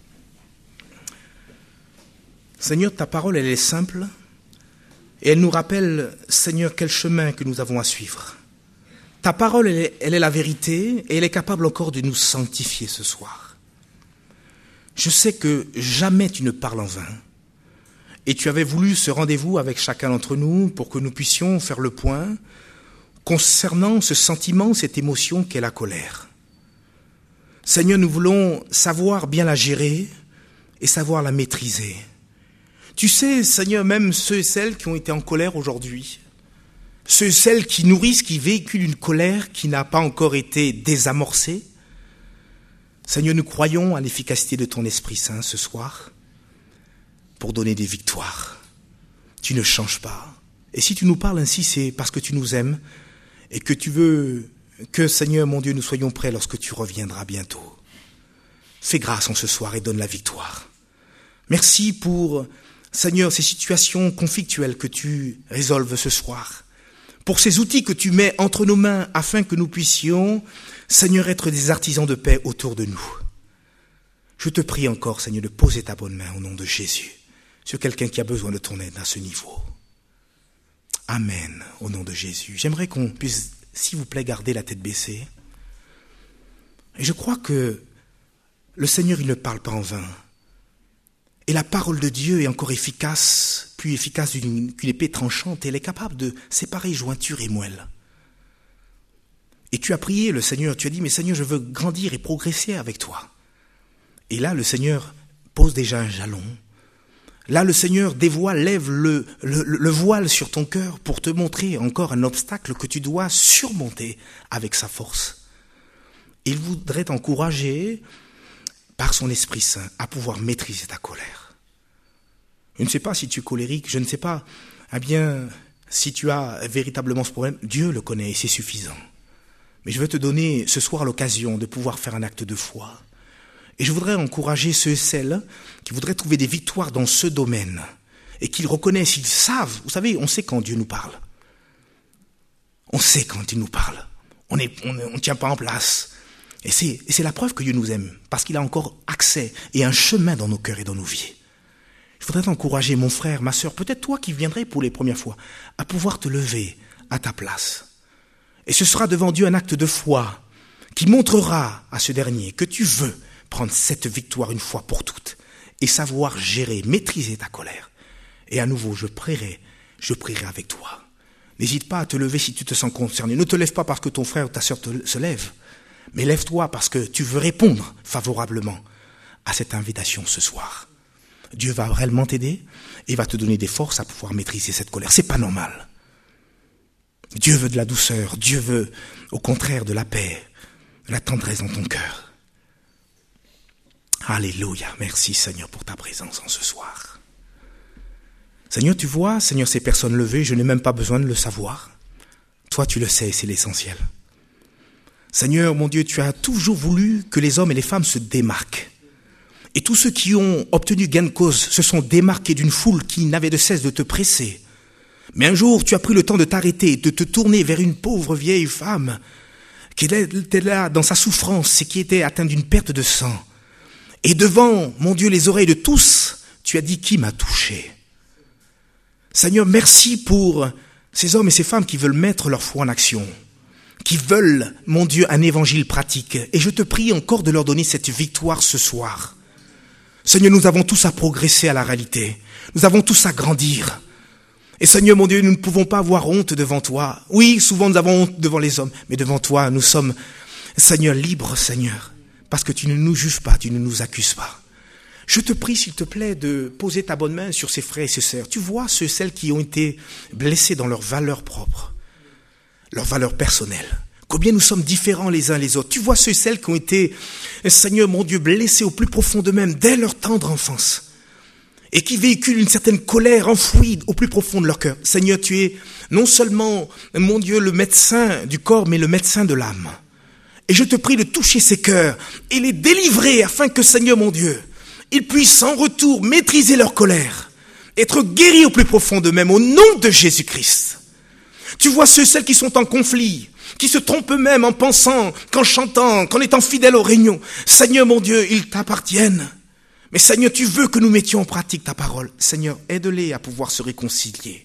Seigneur, ta parole, elle est simple et elle nous rappelle, Seigneur, quel chemin que nous avons à suivre. Ta parole, elle est, elle est la vérité et elle est capable encore de nous sanctifier ce soir. Je sais que jamais tu ne parles en vain et tu avais voulu ce rendez-vous avec chacun d'entre nous pour que nous puissions faire le point concernant ce sentiment, cette émotion qu'est la colère. Seigneur, nous voulons savoir bien la gérer et savoir la maîtriser. Tu sais, Seigneur, même ceux et celles qui ont été en colère aujourd'hui, ceux et celles qui nourrissent, qui véhiculent une colère qui n'a pas encore été désamorcée, Seigneur, nous croyons à l'efficacité de ton Esprit Saint ce soir pour donner des victoires. Tu ne changes pas. Et si tu nous parles ainsi, c'est parce que tu nous aimes et que tu veux que, Seigneur, mon Dieu, nous soyons prêts lorsque tu reviendras bientôt. Fais grâce en ce soir et donne la victoire. Merci pour, Seigneur, ces situations conflictuelles que tu résolves ce soir. Pour ces outils que tu mets entre nos mains afin que nous puissions, Seigneur, être des artisans de paix autour de nous. Je te prie encore, Seigneur, de poser ta bonne main au nom de Jésus sur quelqu'un qui a besoin de ton aide à ce niveau. Amen, au nom de Jésus. J'aimerais qu'on puisse, s'il vous plaît, garder la tête baissée. Et je crois que le Seigneur, il ne parle pas en vain. Et la parole de Dieu est encore efficace, plus efficace qu'une épée tranchante. Elle est capable de séparer jointure et moelle. Et tu as prié le Seigneur, tu as dit, mais Seigneur, je veux grandir et progresser avec toi. Et là, le Seigneur pose déjà un jalon. Là, le Seigneur dévoile, lève le, le, le voile sur ton cœur pour te montrer encore un obstacle que tu dois surmonter avec sa force. Il voudrait t'encourager par son Esprit Saint à pouvoir maîtriser ta colère. Je ne sais pas si tu es colérique, je ne sais pas eh bien, si tu as véritablement ce problème. Dieu le connaît et c'est suffisant. Mais je veux te donner ce soir l'occasion de pouvoir faire un acte de foi Et je voudrais encourager ceux et celles qui voudraient trouver des victoires dans ce domaine et qu'ils reconnaissent, ils savent. Vous savez, on sait quand Dieu nous parle. On sait quand il nous parle. On ne on, on tient pas en place. Et c'est, et c'est la preuve que Dieu nous aime, parce qu'il a encore accès et un chemin dans nos cœurs et dans nos vies. Je voudrais t'encourager, mon frère, ma sœur, peut-être toi qui viendrais pour les premières fois, à pouvoir te lever à ta place. Et ce sera devant Dieu un acte de foi qui montrera à ce dernier que tu veux prendre cette victoire une fois pour toutes et savoir gérer, maîtriser ta colère. Et à nouveau, je prierai, je prierai avec toi. N'hésite pas à te lever si tu te sens concerné. Ne te lève pas parce que ton frère ou ta sœur te, se lève, mais lève-toi parce que tu veux répondre favorablement à cette invitation ce soir. Dieu va réellement t'aider et va te donner des forces à pouvoir maîtriser cette colère. C'est pas normal. Dieu veut de la douceur. Dieu veut, au contraire, de la paix, de la tendresse dans ton cœur. Alléluia. Merci, Seigneur, pour ta présence en ce soir. Seigneur, tu vois, Seigneur, ces personnes levées, je n'ai même pas besoin de le savoir. Toi, tu le sais, c'est l'essentiel. Seigneur, mon Dieu, tu as toujours voulu que les hommes et les femmes se démarquent. Et tous ceux qui ont obtenu gain de cause se sont démarqués d'une foule qui n'avait de cesse de te presser. Mais un jour, tu as pris le temps de t'arrêter, de te tourner vers une pauvre vieille femme qui était là dans sa souffrance et qui était atteinte d'une perte de sang. Et devant, mon Dieu, les oreilles de tous, tu as dit, qui m'a touché? Seigneur, merci pour ces hommes et ces femmes qui veulent mettre leur foi en action, qui veulent, mon Dieu, un évangile pratique. Et je te prie encore de leur donner cette victoire ce soir. Seigneur, nous avons tous à progresser à la réalité. Nous avons tous à grandir. Et Seigneur, mon Dieu, nous ne pouvons pas avoir honte devant toi. Oui, souvent nous avons honte devant les hommes, mais devant toi, nous sommes, Seigneur, libres, Seigneur, parce que tu ne nous juges pas, tu ne nous accuses pas. Je te prie, s'il te plaît, de poser ta bonne main sur ces frères et ces sœurs. Tu vois ceux et celles qui ont été blessés dans leurs valeurs propres, leurs valeurs personnelles. Combien nous sommes différents les uns les autres. Tu vois ceux et celles qui ont été, Seigneur, mon Dieu, blessés au plus profond d'eux-mêmes, dès leur tendre enfance. Et qui véhiculent une certaine colère enfouie au plus profond de leur cœur. Seigneur, tu es non seulement, mon Dieu, le médecin du corps, mais le médecin de l'âme. Et je te prie de toucher ces cœurs et les délivrer afin que, Seigneur, mon Dieu, ils puissent en retour maîtriser leur colère, être guéris au plus profond d'eux-mêmes, au nom de Jésus-Christ. Tu vois ceux et celles qui sont en conflit, qui se trompent eux-mêmes en pensant, qu'en chantant, qu'en étant fidèles aux réunions. Seigneur, mon Dieu, ils t'appartiennent. Mais Seigneur, tu veux que nous mettions en pratique ta parole. Seigneur, aide-les à pouvoir se réconcilier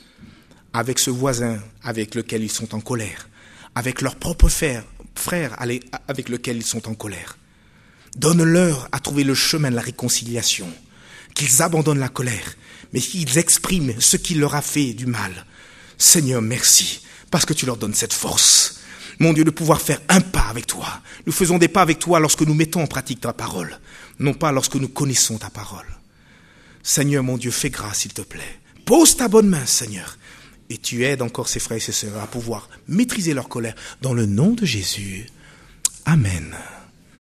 avec ce voisin avec lequel ils sont en colère, avec leur propre frère, frère avec lequel ils sont en colère. Donne-leur à trouver le chemin de la réconciliation, qu'ils abandonnent la colère, mais qu'ils expriment ce qui leur a fait du mal. Seigneur, merci, parce que tu leur donnes cette force. Mon Dieu, de pouvoir faire un pas avec toi. Nous faisons des pas avec toi lorsque nous mettons en pratique ta parole, non pas lorsque nous connaissons ta parole. Seigneur, mon Dieu, fais grâce, s'il te plaît. Pose ta bonne main, Seigneur, et tu aides encore ces frères et ces sœurs à pouvoir maîtriser leur colère dans le nom de Jésus. Amen.